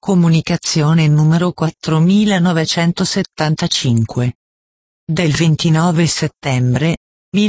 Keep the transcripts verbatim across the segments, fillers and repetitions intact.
Comunicazione numero quattromilanovecentosettantacinque. Del ventinove settembre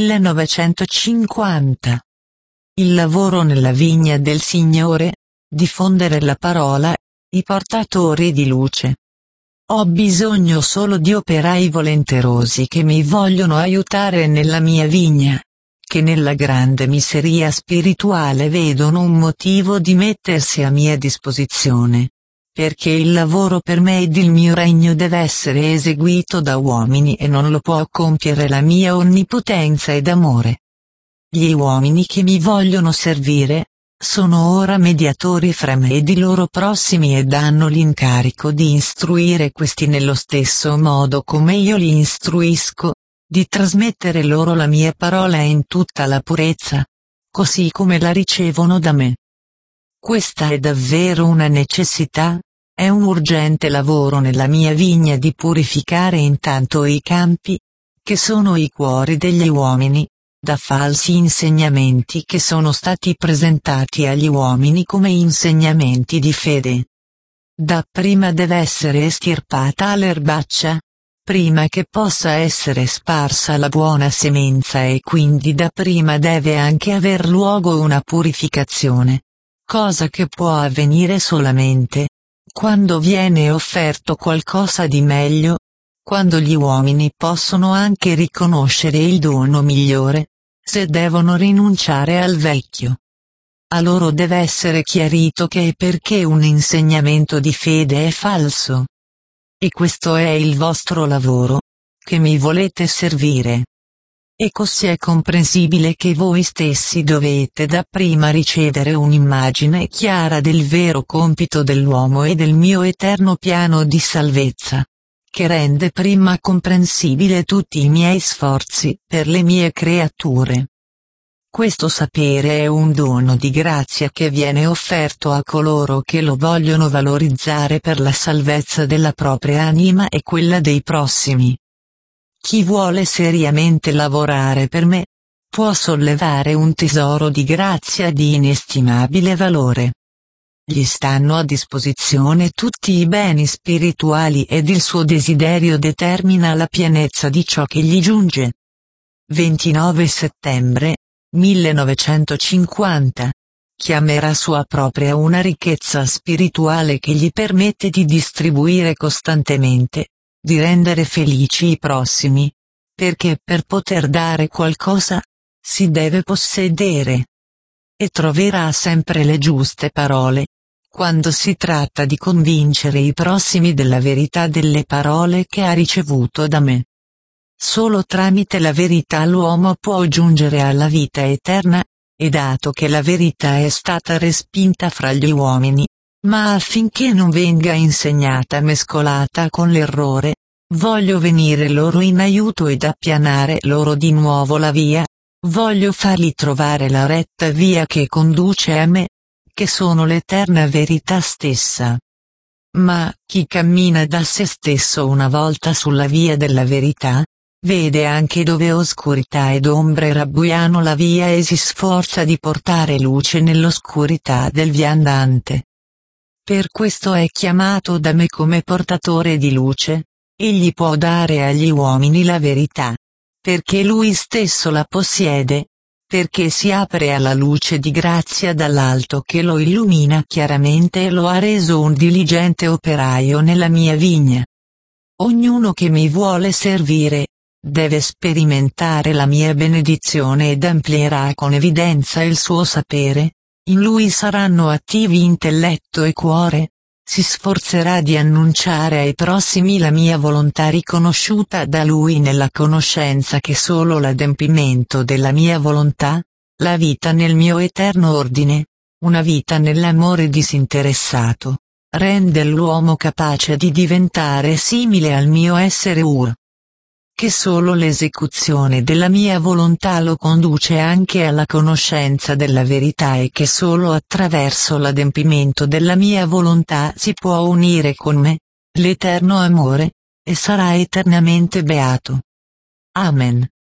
millenovecentocinquanta. Il lavoro nella vigna del Signore, diffondere la parola, i portatori di luce. Ho bisogno solo di operai volenterosi che mi vogliono aiutare nella mia vigna, che nella grande miseria spirituale vedono un motivo di mettersi a mia disposizione. Perché il lavoro per me ed il mio regno deve essere eseguito da uomini e non lo può compiere la mia onnipotenza ed amore. Gli uomini che mi vogliono servire, sono ora mediatori fra me ed i loro prossimi ed hanno l'incarico di istruire questi nello stesso modo come io li istruisco, di trasmettere loro la mia parola in tutta la purezza, così come la ricevono da me. Questa è davvero una necessità. È un urgente lavoro nella mia vigna di purificare intanto i campi, che sono i cuori degli uomini, da falsi insegnamenti che sono stati presentati agli uomini come insegnamenti di fede. Dapprima deve essere estirpata l'erbaccia, prima che possa essere sparsa la buona semenza e quindi dapprima deve anche aver luogo una purificazione, cosa che può avvenire solamente quando viene offerto qualcosa di meglio, quando gli uomini possono anche riconoscere il dono migliore, se devono rinunciare al vecchio. A loro deve essere chiarito che è perché un insegnamento di fede è falso. E questo è il vostro lavoro, che mi volete servire. E così è comprensibile che voi stessi dovete dapprima ricevere un'immagine chiara del vero compito dell'uomo e del mio eterno piano di salvezza, che rende prima comprensibile tutti i miei sforzi per le mie creature. Questo sapere è un dono di grazia che viene offerto a coloro che lo vogliono valorizzare per la salvezza della propria anima e quella dei prossimi. Chi vuole seriamente lavorare per me, può sollevare un tesoro di grazia di inestimabile valore. Gli stanno a disposizione tutti i beni spirituali ed il suo desiderio determina la pienezza di ciò che gli giunge. ventinove settembre millenovecentocinquanta. Chiamerà sua propria una ricchezza spirituale che gli permette di distribuire costantemente, di rendere felici i prossimi, perché per poter dare qualcosa, si deve possedere. E troverà sempre le giuste parole, quando si tratta di convincere i prossimi della verità delle parole che ha ricevuto da me. Solo tramite la verità l'uomo può giungere alla vita eterna, e dato che la verità è stata respinta fra gli uomini, ma affinché non venga insegnata mescolata con l'errore, voglio venire loro in aiuto ed appianare loro di nuovo la via, voglio fargli trovare la retta via che conduce a me, che sono l'eterna verità stessa. Ma chi cammina da se stesso una volta sulla via della verità, vede anche dove oscurità ed ombre rabbuiano la via e si sforza di portare luce nell'oscurità del viandante. Per questo è chiamato da me come portatore di luce. Egli può dare agli uomini la verità, perché lui stesso la possiede, perché si apre alla luce di grazia dall'alto che lo illumina chiaramente e lo ha reso un diligente operaio nella mia vigna. Ognuno che mi vuole servire, deve sperimentare la mia benedizione ed amplierà con evidenza il suo sapere, in lui saranno attivi intelletto e cuore. Si sforzerà di annunciare ai prossimi la mia volontà riconosciuta da lui nella conoscenza che solo l'adempimento della mia volontà, la vita nel mio eterno ordine, una vita nell'amore disinteressato, rende l'uomo capace di diventare simile al mio essere Ur. Che solo l'esecuzione della mia volontà lo conduce anche alla conoscenza della verità e che solo attraverso l'adempimento della mia volontà si può unire con me, l'eterno amore, e sarà eternamente beato. Amen.